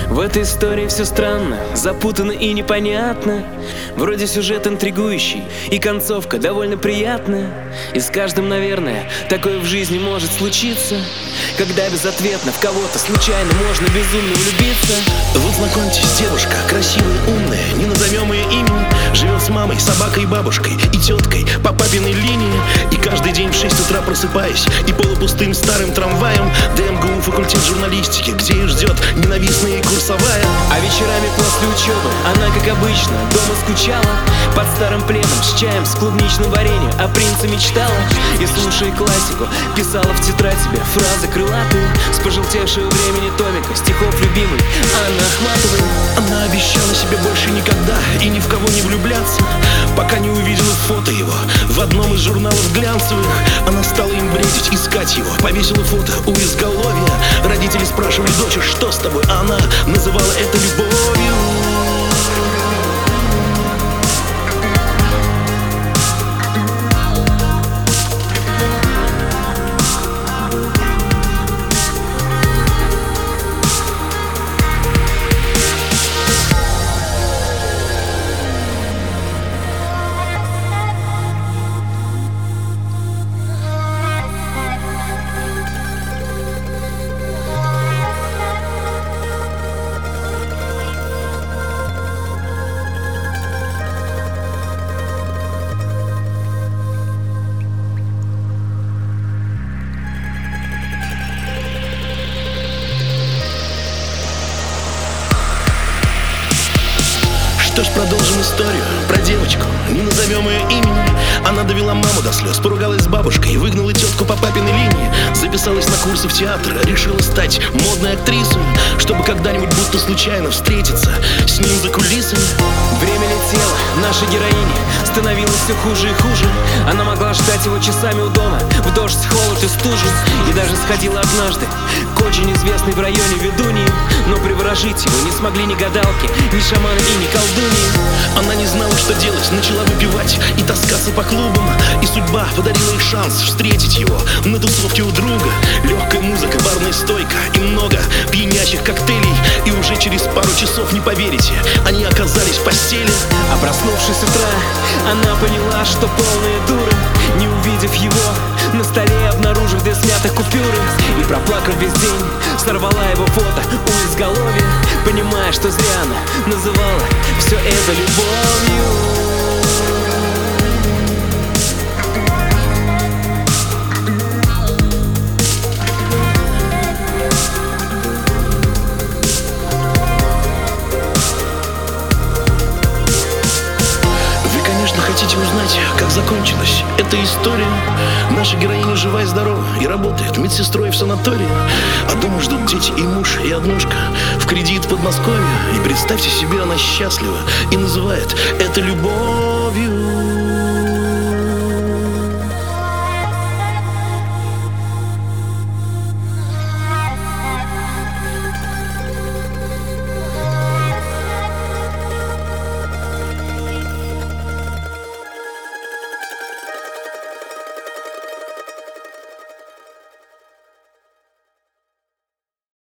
В этой истории все странно, запутанно и непонятно. Вроде сюжет интригующий и концовка довольно приятная. И с каждым, наверное, такое в жизни может случиться, когда безответно в кого-то случайно можно безумно влюбиться. Вот знакомьтесь, девушка, красивая, умная, не назовем ее имени. Живет с мамой, собакой, бабушкой и теткой по папиной линии. И каждый день в 6 утра просыпаясь и полупустым старым трамваем до МГУ факультет журналистики, где ее ждет ненавистная и курсовая. А вечерами после учебы она, как обычно, дома скучала под старым пледом с чаем, с клубничным вареньем, о принце мечтала. И, слушая классику, писала в тетрадь себе фразы крылатые с пожелтевшего времени томика стихов любимой Анны Ахматовой. Она обещала себе больше никогда и ни в кого не влюбляться, пока не увидела фото его в одном из журналов глянцевых. Она стала им бредить, искать его, повесила фото у изголовья. Родители спрашивали дочь, что с тобой? Она называла это любовью. Что ж, продолжим историю про девочку, не назовем ее имени. Она довела маму до слез, поругалась с бабушкой, выгнала тетку по папиной линии. Записалась на курсы в театр, решила стать модной актрисой, чтобы когда-нибудь будто случайно встретиться с ним за кулисами. Время летело, наша героиня становилась все хуже и хуже. Она могла ждать его часами у дома, в дождь, холод и стужу. И даже сходила однажды к очень известной в районе ведуньи, но приворожить его не смогли ни гадалки, ни шаманы и ни колдуньи. Она не знала, что делать, начала выпивать и таскаться по клубам. И судьба подарила ей шанс встретить его на тусовке у друга. Легкая музыка, барная стойка и много пьянящих коктейлей. И уже через пару часов, не поверите, они оказались в постели. А проснувшись с утра, она поняла, что полная дура, не увидев его на столе, обнаружив 2 смятых купюры. И проплакав весь день, сорвала его фото у изголовья, понимая, что зря она называла все это любовью. Хотите узнать, как закончилась эта история? Наша героиня жива и здорова и работает медсестрой в санатории. А дома ждут дети и муж, и однушка в кредит в Подмосковье. И представьте себе, она счастлива и называет это любовью.